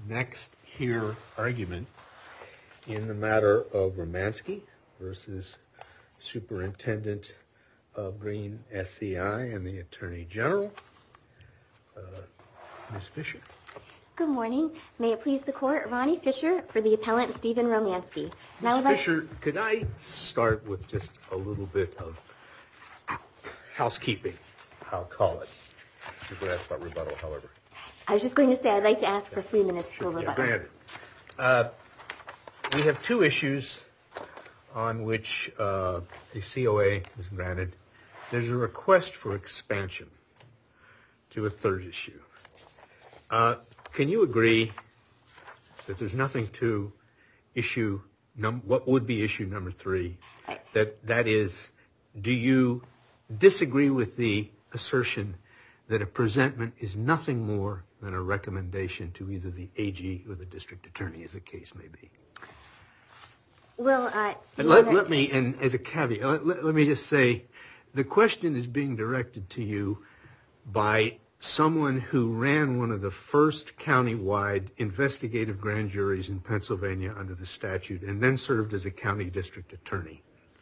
next hear argument in the matter of Romanski versus Superintendent of Green SCI and the Attorney General. Ms. Fisher. Good morning. May it please the court, Ronnie Fisher for the appellant Stephen Romanski. Ms. Fisher, could I start with just a little bit of housekeeping, I'll call it. She's going to ask about rebuttal, however. I was just going to say I'd like to ask for 3 minutes for rebuttal. Granted. We have two issues on which a COA is granted. There's a request for expansion to a third issue. Can you agree that there's nothing to issue, what would be issue number 3? That is, do you disagree with the assertion that a presentment is nothing more than a recommendation to either the AG or the district attorney, as the case may be? Well, let me, and as a caveat, let me just say, the question is being directed to you by someone who ran one of the first countywide investigative grand juries in Pennsylvania under the statute and then served as a county district attorney.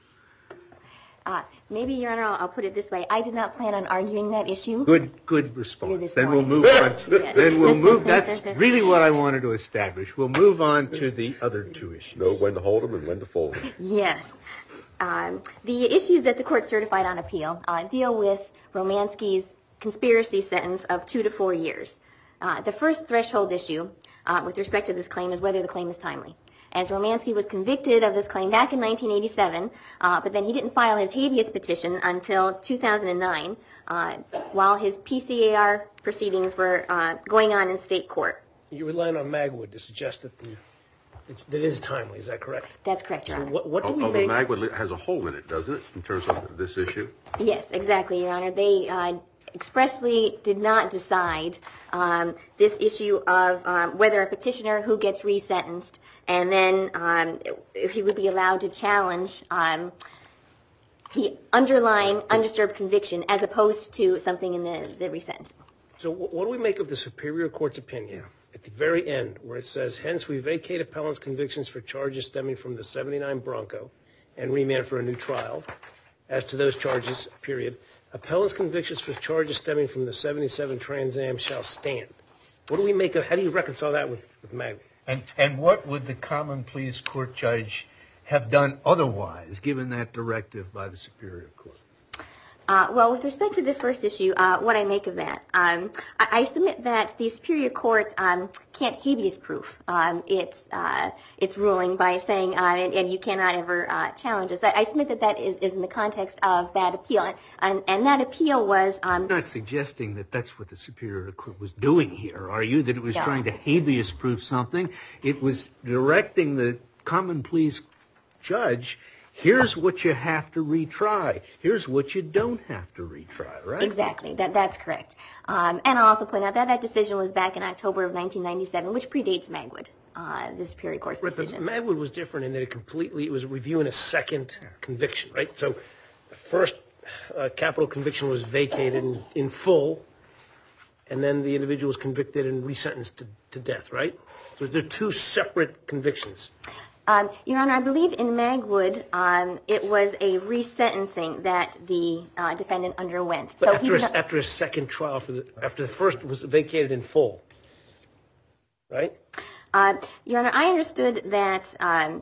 Maybe, Your Honor, I'll put it this way. I did not plan on arguing that issue. Good response. Then we'll move on. That's really what I wanted to establish. We'll move on to the other two issues. Know when to hold them and when to fold them. Yes. The issues that the court certified on appeal deal with Romanski's conspiracy sentence of 2 to 4 years. The first threshold issue with respect to this claim is whether the claim is timely. As Romanski was convicted of this claim back in 1987, but then he didn't file his habeas petition until 2009, while his PCAR proceedings were going on in state court. You're relying on Magwood to suggest that it is timely. Is that correct? That's correct, Your Honor. What do we Although make? Magwood has a hole in it, doesn't it, in terms of this issue? Yes, exactly, Your Honor. They expressly did not decide this issue of whether a petitioner who gets resentenced and then if he would be allowed to challenge the underlying undisturbed conviction as opposed to something in the resentencing. So what do we make of the Superior Court's opinion at the very end where it says, hence we vacate appellant's convictions for charges stemming from the 79 Bronco and remand for a new trial. As to those charges, period, appellant's convictions for charges stemming from the 77 Trans Am shall stand. What do we make of, how do you reconcile that with Magwood? And what would the common pleas court judge have done otherwise, given that directive by the Superior Court? Well, with respect to the first issue, what I make of that, I submit that the Superior Court can't habeas proof its ruling by saying, and you cannot ever challenge it. I submit that that is in the context of that appeal, and that appeal was... I'm not suggesting that that's what the Superior Court was doing here, are you? That it was trying to habeas proof something? It was directing the common pleas judge, here's what you have to retry. Here's what you don't have to retry, right? Exactly. That's correct. And I'll also point out that that decision was back in October of 1997, which predates Magwood, the Superior Court's decision. But Magwood was different in that it was reviewing a second conviction, right? So the first capital conviction was vacated in full, and then the individual was convicted and resentenced to death, right? So they're two separate convictions. Your Honor, I believe in Magwood, it was a resentencing that the defendant underwent. But after a second trial, after the first was vacated in full, right? Your Honor, I understood that, and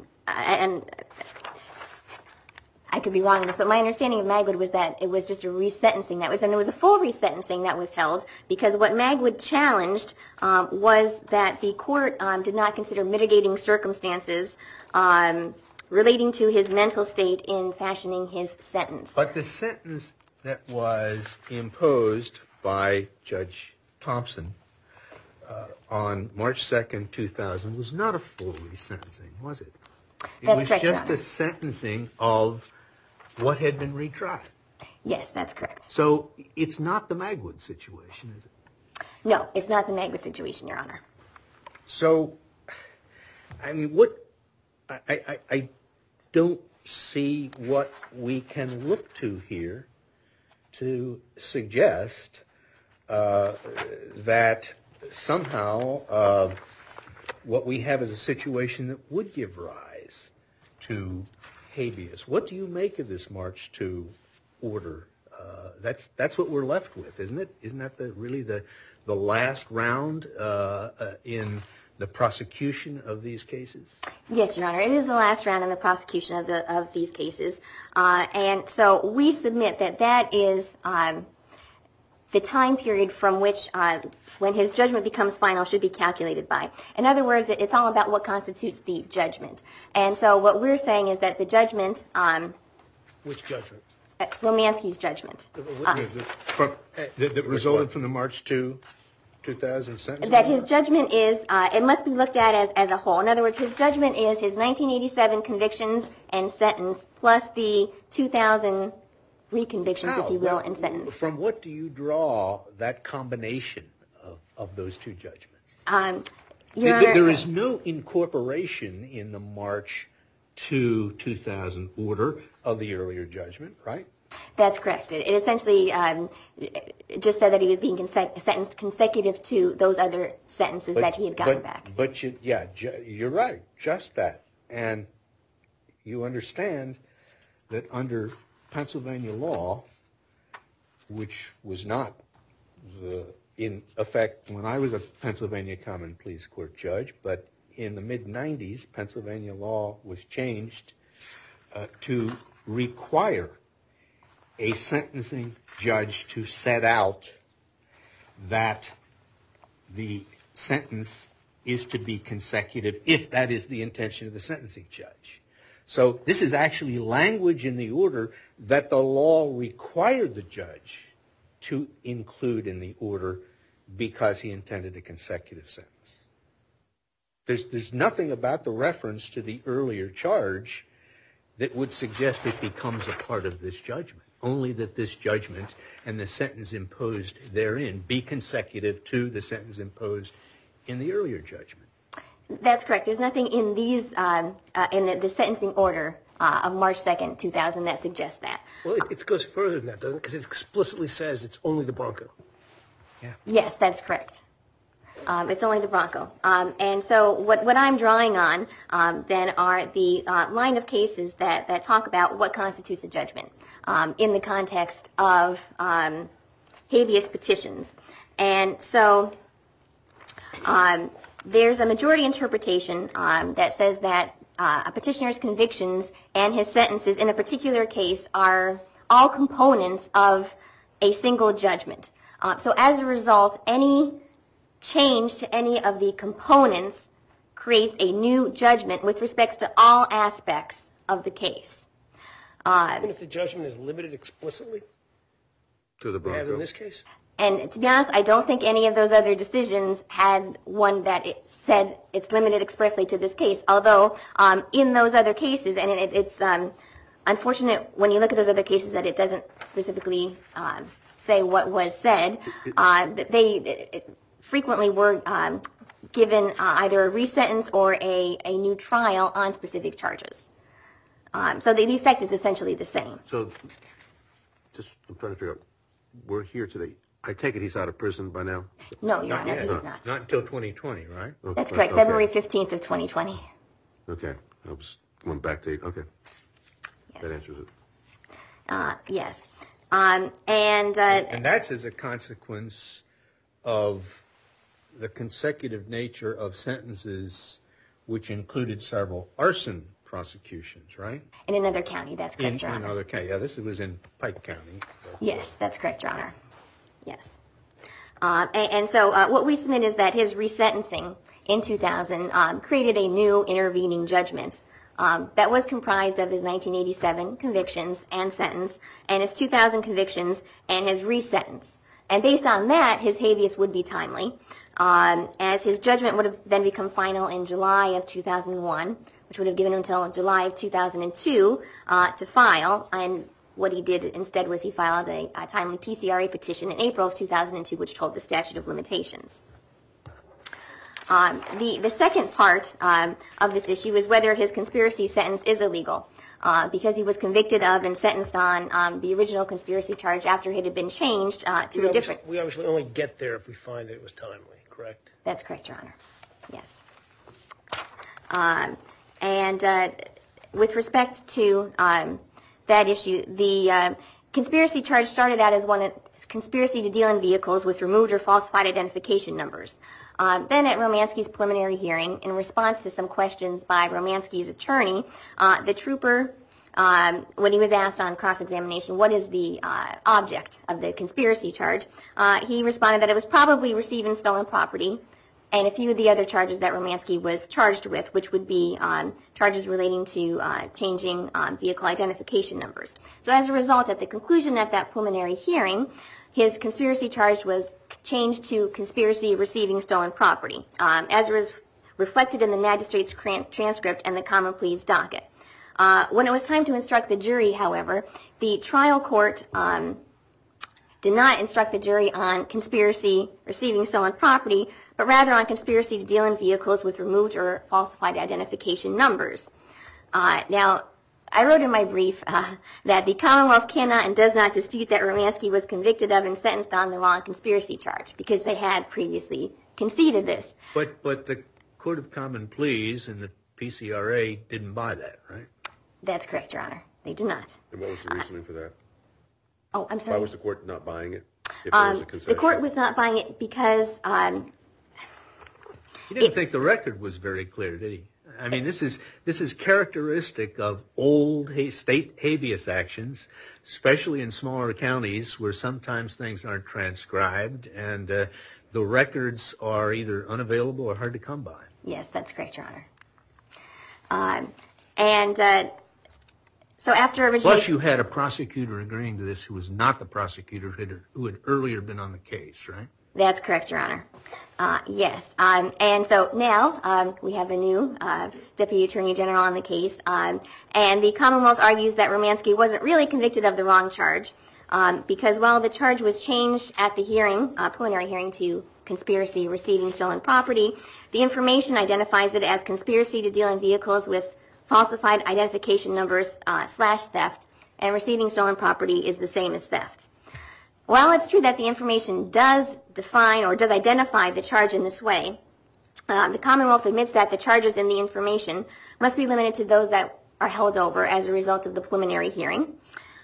I could be wrong on this, but my understanding of Magwood was that it was just a resentencing and it was a full resentencing that was held, because what Magwood challenged was that the court did not consider mitigating circumstances relating to his mental state in fashioning his sentence. But the sentence that was imposed by Judge Thompson on March 2nd, 2000 was not a full resentencing, was it? That's correct, Your It was just a sentencing of what had been retried. Yes, that's correct. So it's not the Magwood situation, is it? No, it's not the Magwood situation, Your Honor. So, I mean, I don't see what we can look to here to suggest that somehow what we have is a situation that would give rise to habeas. What do you make of this March 2 order? That's what we're left with, isn't it? Isn't that really the last round in the prosecution of these cases? Yes, Your Honor. It is the last round in the prosecution of these cases. And so we submit that is the time period from which when his judgment becomes final should be calculated by. In other words, it's all about what constitutes the judgment. And so what we're saying is that the judgment... Which judgment? Romanski's judgment. That resulted from the March 2, 2000 sentence? That his judgment is, it must be looked at as a whole. In other words, his judgment is his 1987 convictions and sentence plus the 2000 reconvictions, if you will, and sentence. From what do you draw that combination of those two judgments? Your Honor, there is no incorporation in the March 2, 2000 order of the earlier judgment, right? That's correct. It essentially just said that he was being sentenced consecutive to those other sentences that he had gotten back. But you're right, just that. And you understand that under Pennsylvania law, which was not in effect when I was a Pennsylvania Common Pleas Court judge, but in the mid-90s, Pennsylvania law was changed to require a sentencing judge to set out that the sentence is to be consecutive if that is the intention of the sentencing judge. So this is actually language in the order that the law required the judge to include in the order because he intended a consecutive sentence. There's nothing about the reference to the earlier charge that would suggest it becomes a part of this judgment, only that this judgment and the sentence imposed therein be consecutive to the sentence imposed in the earlier judgment. That's correct. There's nothing in these in the sentencing order of March 2nd, 2000 that suggests that. Well, it goes further than that, doesn't it? Because it explicitly says it's only the Bronco. Yeah. Yes, that's correct. It's only the Bronco. And so what I'm drawing on then are the line of cases that talk about what constitutes a judgment in the context of habeas petitions. And so there's a majority interpretation that says that a petitioner's convictions and his sentences in a particular case are all components of a single judgment. So as a result, any change to any of the components creates a new judgment with respect to all aspects of the case. Even if the judgment is limited explicitly To the Bronco. have in this case? And to be honest, I don't think any of those other decisions had one that it said it's limited expressly to this case. Although in those other cases, and it's unfortunate when you look at those other cases that it doesn't specifically say what was said, they frequently were given either a resentence or a new trial on specific charges. So the effect is essentially the same. So, I'm trying to figure out, we're here today. I take it he's out of prison by now? No, Your Honor, he is not. Not until 2020, right? That's correct, February 15th of 2020. Okay, I was going back to, okay. Yes. That answers it. Yes. And that's as a consequence of the consecutive nature of sentences which included several arson prosecutions, right? In another county, that's correct, Your In Honor. another county. Yeah, this was in Pike County. Yes, that's correct, Your Honor. Yes. And so what we submit is that his resentencing in 2000 created a new intervening judgment that was comprised of his 1987 convictions and sentence and his 2000 convictions and his resentence. And based on that, his habeas would be timely, as his judgment would have then become final in July of 2001, which would have given him until July of 2002 to file. And what he did instead was he filed a timely PCRA petition in April of 2002, which told the statute of limitations. The second part of this issue is whether his conspiracy sentence is illegal, because he was convicted of and sentenced on the original conspiracy charge after it had been changed to a different... We obviously only get there if we find that it was timely, correct? That's correct, Your Honor. Yes. With respect to that issue, the conspiracy charge started out as conspiracy to deal in vehicles with removed or falsified identification numbers. Then at Romanski's preliminary hearing, in response to some questions by Romanski's attorney, the trooper, when he was asked on cross-examination, what is the object of the conspiracy charge, he responded that it was probably receiving stolen property and a few of the other charges that Romanski was charged with, which would be charges relating to changing vehicle identification numbers. So as a result, at the conclusion of that preliminary hearing, his conspiracy charge was changed to conspiracy receiving stolen property, as was reflected in the magistrate's transcript and the common pleas docket. When it was time to instruct the jury, however, the trial court did not instruct the jury on conspiracy receiving stolen property, but rather on conspiracy to deal in vehicles with removed or falsified identification numbers. Now, I wrote in my brief that the Commonwealth cannot and does not dispute that Romanski was convicted of and sentenced on the wrong conspiracy charge, because they had previously conceded this. But the Court of Common Pleas and the PCRA didn't buy that, right? That's correct, Your Honor. They did not. And what was the reasoning for that? Oh, I'm sorry. Why was the court not buying it? If there was a concession? The court was not buying it because... He didn't think the record was very clear, did he? I mean, this is characteristic of old state habeas actions, especially in smaller counties where sometimes things aren't transcribed and the records are either unavailable or hard to come by. Yes, that's correct, Your Honor. So after originally... Plus you had a prosecutor agreeing to this who was not the prosecutor who had earlier been on the case, right? That's correct, Your Honor. Yes. And so now we have a new Deputy Attorney General on the case, and the Commonwealth argues that Romanski wasn't really convicted of the wrong charge because while the charge was changed at the hearing, preliminary hearing, to conspiracy receiving stolen property, the information identifies it as conspiracy to deal in vehicles with falsified identification numbers / theft, and receiving stolen property is the same as theft. While it's true that the information does define or does identify the charge in this way, the Commonwealth admits that the charges in the information must be limited to those that are held over as a result of the preliminary hearing.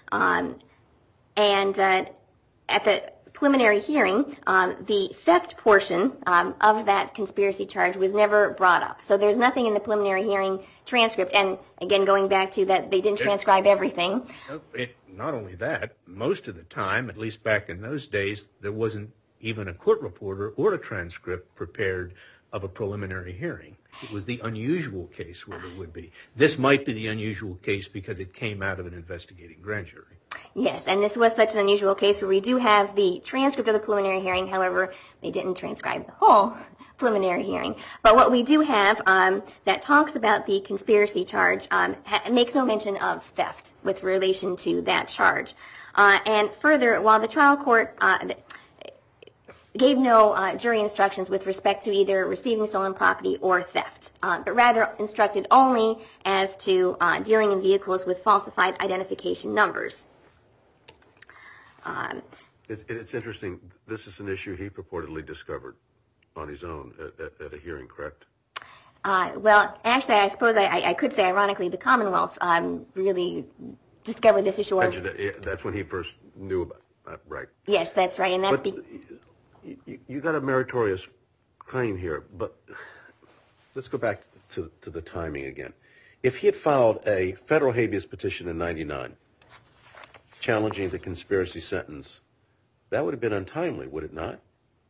At the preliminary hearing, the theft portion of that conspiracy charge was never brought up. So there's nothing in the preliminary hearing transcript, and again, going back to that, they didn't transcribe everything. Not only that, most of the time, at least back in those days, there wasn't even a court reporter or a transcript prepared of a preliminary hearing. It was the unusual case where there would be. This might be the unusual case because it came out of an investigating grand jury. Yes, and this was such an unusual case where we do have the transcript of the preliminary hearing. However, they didn't transcribe the whole preliminary hearing. But what we do have that talks about the conspiracy charge makes no mention of theft with relation to that charge. And further, while the trial court gave no jury instructions with respect to either receiving stolen property or theft, but rather instructed only as to dealing in vehicles with falsified identification numbers. It's interesting. This is an issue he purportedly discovered on his own at a hearing, correct? Well, actually, I suppose I could say, ironically, the Commonwealth really discovered this issue. That's when he first knew about it, right? Yes, that's right. And that's you got a meritorious claim here, but let's go back to the timing again. If he had filed a federal habeas petition in 1999 challenging the conspiracy sentence, that would have been untimely, would it not?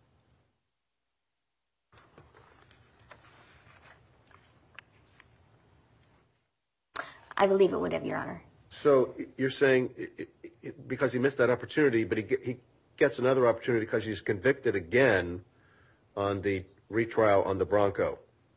I believe it would have, Your Honor. So you're saying because he missed that opportunity, but he gets another opportunity because he's convicted again on the retrial on the Bronco,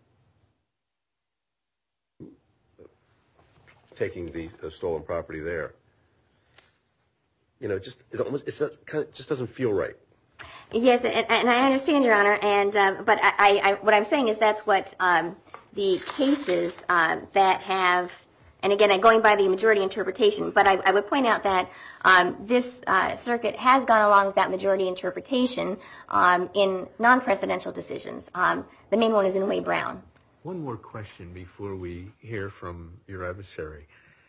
taking the stolen property there. You know, it just doesn't feel right. Yes, and I understand, Your Honor. And but what I'm saying is that's what the cases that have. And again, going by the majority interpretation, but I would point out that this circuit has gone along with that majority interpretation in non-presidential decisions. The main one is in Way Brown. One more question before we hear from your adversary.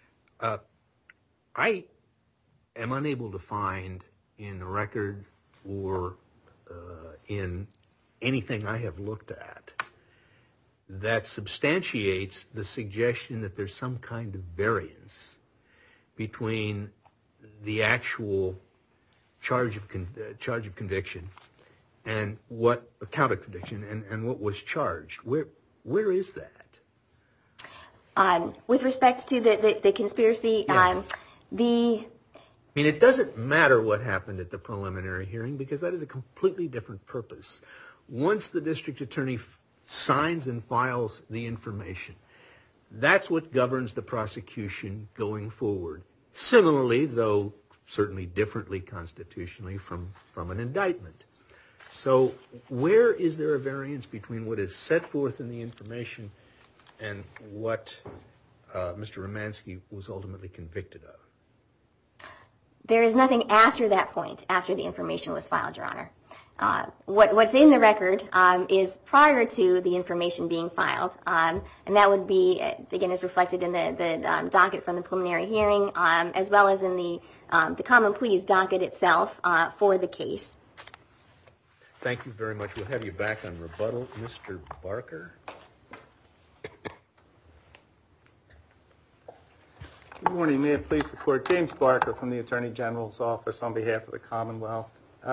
I am unable to find in the record or in anything I have looked at that substantiates the suggestion that there's some kind of variance between the actual charge of conviction and what count of conviction and what was charged. Where is that? With respect to the conspiracy, Yes. I mean, it doesn't matter what happened at the preliminary hearing because that is a completely different purpose. Once the district attorney signs and files the information, that's what governs the prosecution going forward. Similarly, though certainly differently constitutionally from an indictment. So where is there a variance between what is set forth in the information and what Mr. Romanski was ultimately convicted of? There is nothing after that point, after the information was filed, Your Honor. What's in the record is prior to the information being filed, and that would be, again, as reflected in the docket from the preliminary hearing, as well as in the common pleas docket itself for the case. Thank you very much. We'll have you back on rebuttal. Mr. Barker. Good morning. May it please the Court. James Barker from the Attorney General's Office on behalf of the Commonwealth.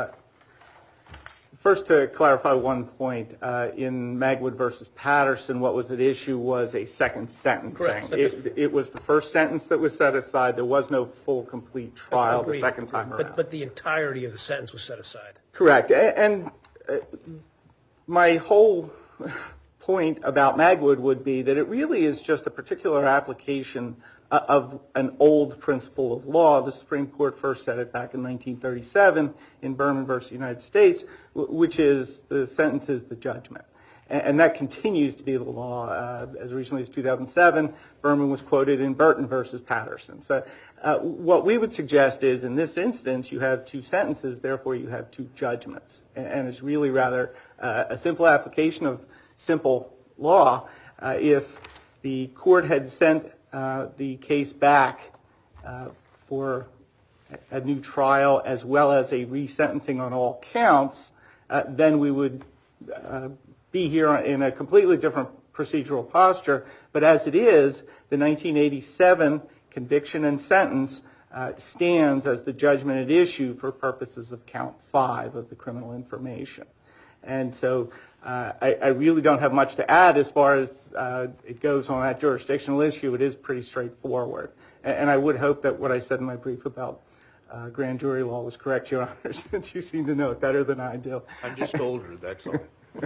First, to clarify one point, in Magwood v. Patterson, what was at issue was a second sentencing. Correct. It was the first sentence that was set aside. There was no full, complete trial the second time around. But the entirety of the sentence was set aside. Correct. And my whole point about Magwood would be that it really is just a particular application of an old principle of law. The Supreme Court first said it back in 1937 in Berman v. United States, which is the sentence is the judgment. And that continues to be the law. As recently as 2007, Berman was quoted in Burton v. Patterson. So what we would suggest is in this instance, you have two sentences, therefore you have two judgments. And it's really rather a simple application of simple law. If the court had sent the case back for a new trial as well as a resentencing on all counts, then we would be here in a completely different procedural posture. But as it is, the 1987 conviction and sentence stands as the judgment at issue for purposes of count 5 of the criminal information. And so I really don't have much to add as far as it goes on that jurisdictional issue. It is pretty straightforward. And I would hope that what I said in my brief about grand jury law was correct, Your Honor, since you seem to know it better than I do. I'm just older, that's all.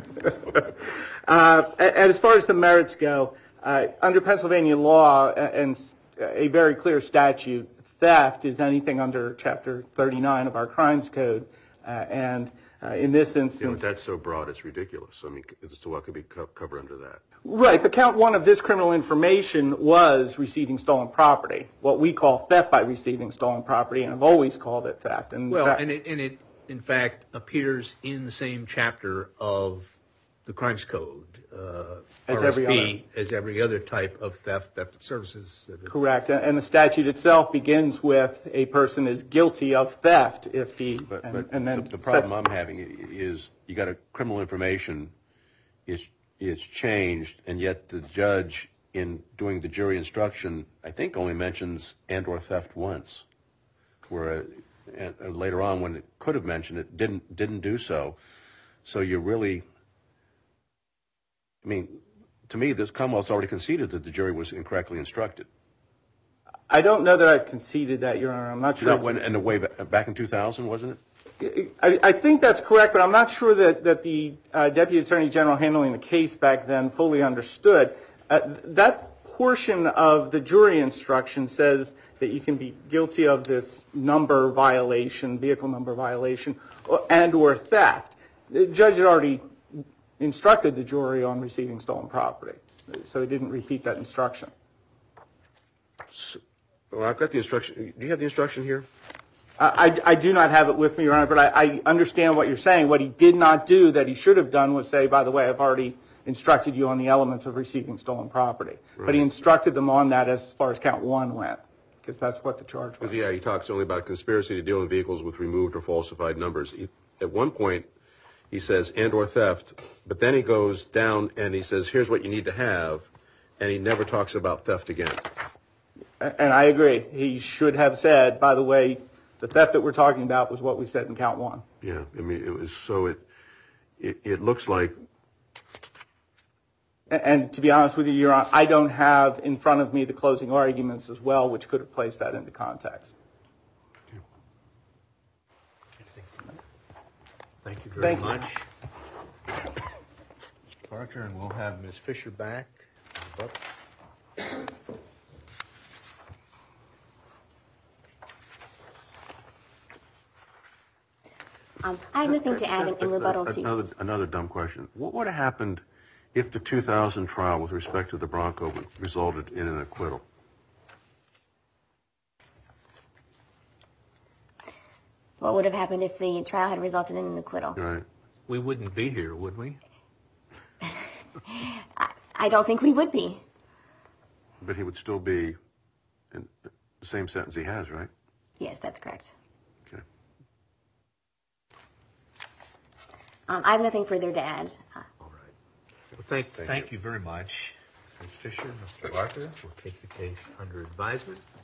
And as far as the merits go, under Pennsylvania law and a very clear statute, theft is anything under Chapter 39 of our Crimes Code. And in this instance... that's so broad, it's ridiculous. I mean, as to what could be covered under that. Right, but count 1 of this criminal information was receiving stolen property, what we call theft by receiving stolen property, and I've always called it theft. And it in fact appears in the same chapter of the Crimes Code as every other type of theft of services. Correct, and the statute itself begins with a person is guilty of theft if he. The problem I'm having is you got a criminal information is changed, and yet the judge in doing the jury instruction I think only mentions and/or theft once, where later on when it could have mentioned it didn't do so. So you really, I mean, to me, this Commonwealth's already conceded that the jury was incorrectly instructed. I don't know that I've conceded that, Your Honor. I'm not sure. In the way back in 2000, wasn't it? I think that's correct, but I'm not sure that the Deputy Attorney General handling the case back then fully understood. That portion of the jury instruction says that you can be guilty of this number violation, vehicle number violation, and or theft. The judge had already instructed the jury on receiving stolen property, so he didn't repeat that instruction. Well, I've got the instruction. Do you have the instruction here? I do not have it with me, Your Honor, but I understand what you're saying. What he did not do that he should have done was say, by the way, I've already instructed you on the elements of receiving stolen property. Right. But he instructed them on that as far as count 1 went, because that's what the charge was. Because, yeah, he talks only about conspiracy to deal in vehicles with removed or falsified numbers. At one point, he says, and or theft, but then he goes down and he says, here's what you need to have, and he never talks about theft again. And I agree. He should have said, by the way, the theft that we're talking about was what we said in count 1. Yeah, I mean, it was so it looks like. And to be honest with you, Your Honor, I don't have in front of me the closing arguments as well, which could have placed that into context. Thank you very Thank you. much. Mr. Parker, and we'll have Ms. Fisher back. I have nothing to add in rebuttal to. Another dumb question. What would have happened if the 2000 trial with respect to the Bronco resulted in an acquittal? What would have happened if the trial had resulted in an acquittal? Right. We wouldn't be here, would we? I don't think we would be. But he would still be in the same sentence he has, right? Yes, that's correct. Okay. All I have nothing further to add. right. Well, thank you very much, Ms. Fisher, Mr. Parker. We'll take the case under advisement.